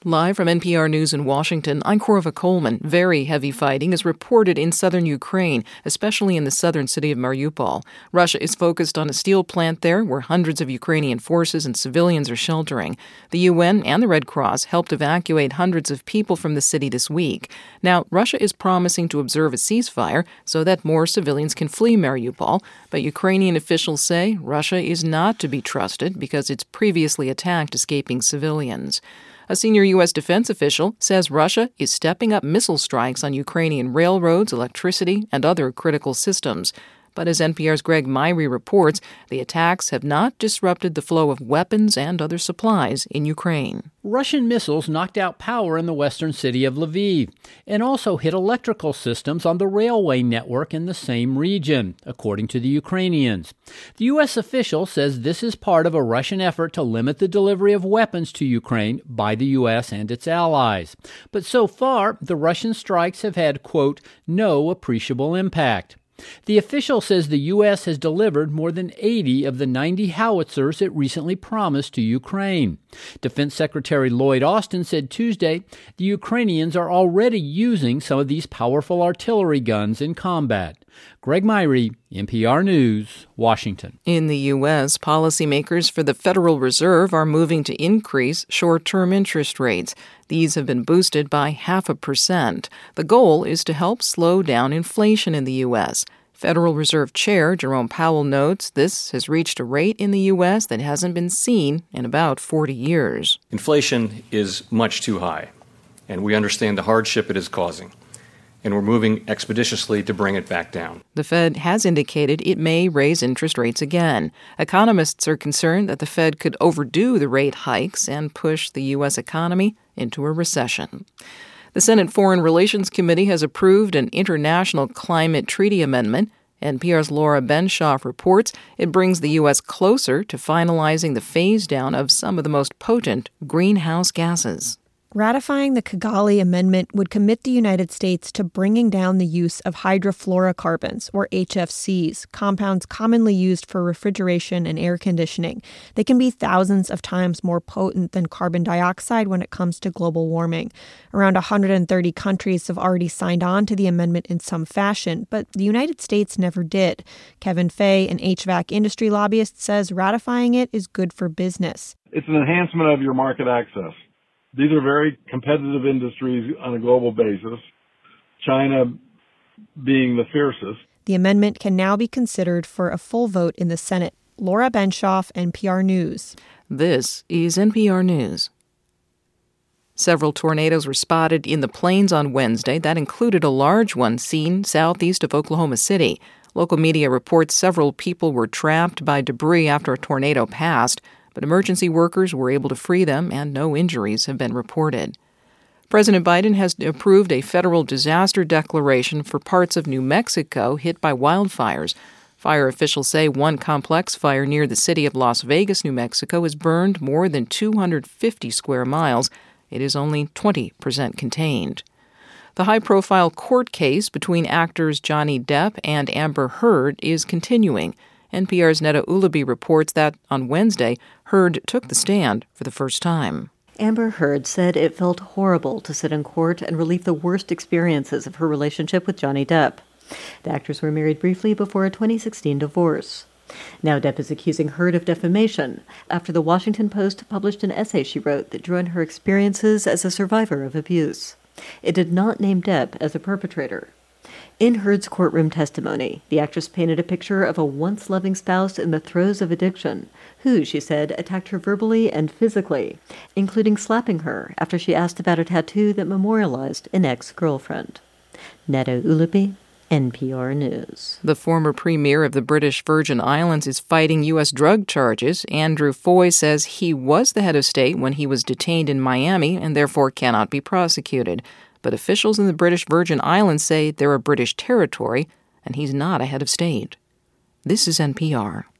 Live from NPR News in Washington, I'm Korva Coleman. Very heavy fighting is reported in southern Ukraine, especially in the southern city of Mariupol. Russia is focused on a steel plant there where hundreds of Ukrainian forces and civilians are sheltering. The UN and the Red Cross helped evacuate hundreds of people from the city this week. Now, Russia is promising to observe a ceasefire so that more civilians can flee Mariupol, but Ukrainian officials say Russia is not to be trusted because it's previously attacked escaping civilians. A senior U.S. defense official says Russia is stepping up missile strikes on Ukrainian railroads, electricity, and other critical systems. But as NPR's Greg Myrie reports, the attacks have not disrupted the flow of weapons and other supplies in Ukraine. Russian missiles knocked out power in the western city of Lviv and also hit electrical systems on the railway network in the same region, according to the Ukrainians. The U.S. official says this is part of a Russian effort to limit the delivery of weapons to Ukraine by the U.S. and its allies. But so far, the Russian strikes have had, quote, no appreciable impact. The official says the U.S. has delivered more than 80 of the 90 howitzers it recently promised to Ukraine. Defense Secretary Lloyd Austin said Tuesday the Ukrainians are already using some of these powerful artillery guns in combat. Greg Myrie, NPR News, Washington. In the U.S., policymakers for the Federal Reserve are moving to increase short-term interest rates. These have been boosted by 0.5%. The goal is to help slow down inflation in the U.S. Federal Reserve Chair Jerome Powell notes this has reached a rate in the U.S. that hasn't been seen in about 40 years. Inflation is much too high, and we understand the hardship it is causing. And we're moving expeditiously to bring it back down. The Fed has indicated it may raise interest rates again. Economists are concerned that the Fed could overdo the rate hikes and push the U.S. economy into a recession. The Senate Foreign Relations Committee has approved an international climate treaty amendment. NPR's Laura Benshoff reports it brings the U.S. closer to finalizing the phase-down of some of the most potent greenhouse gases. Ratifying the Kigali Amendment would commit the United States to bringing down the use of hydrofluorocarbons, or HFCs, compounds commonly used for refrigeration and air conditioning. They can be thousands of times more potent than carbon dioxide when it comes to global warming. Around 130 countries have already signed on to the amendment in some fashion, but the United States never did. Kevin Fay, an HVAC industry lobbyist, says ratifying it is good for business. It's an enhancement of your market access. These are very competitive industries on a global basis, China being the fiercest. The amendment can now be considered for a full vote in the Senate. Laura Benshoff, NPR News. This is NPR News. Several tornadoes were spotted in the plains on Wednesday. That included a large one seen southeast of Oklahoma City. Local media reports several people were trapped by debris after a tornado passed, but emergency workers were able to free them and no injuries have been reported. President Biden has approved a federal disaster declaration for parts of New Mexico hit by wildfires. Fire officials say one complex fire near the city of Las Vegas, New Mexico, has burned more than 250 square miles. It is only 20% contained. The high-profile court case between actors Johnny Depp and Amber Heard is continuing. NPR's Neda Ulaby reports that on Wednesday, Heard took the stand for the first time. Amber Heard said it felt horrible to sit in court and relive the worst experiences of her relationship with Johnny Depp. The actors were married briefly before a 2016 divorce. Now Depp is accusing Heard of defamation after the Washington Post published an essay she wrote that drew on her experiences as a survivor of abuse. It did not name Depp as a perpetrator. In Heard's courtroom testimony, the actress painted a picture of a once-loving spouse in the throes of addiction, who, she said, attacked her verbally and physically, including slapping her after she asked about a tattoo that memorialized an ex-girlfriend. Neda Ulaby, NPR News. The former premier of the British Virgin Islands is fighting U.S. drug charges. Andrew Foy says he was the head of state when he was detained in Miami and therefore cannot be prosecuted. But officials in the British Virgin Islands say they're a British territory, and he's not a head of state. This is NPR.